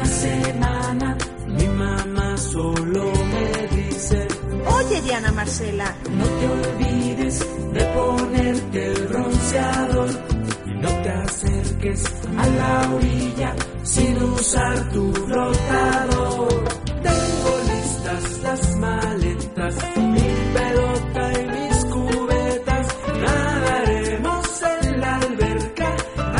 semana mi mamá solo me dice: Oye, Diana Marcela, no te olvides de ponerte el bronceador y no te acerques a la orilla sin usar tu flotador. Tengo listas las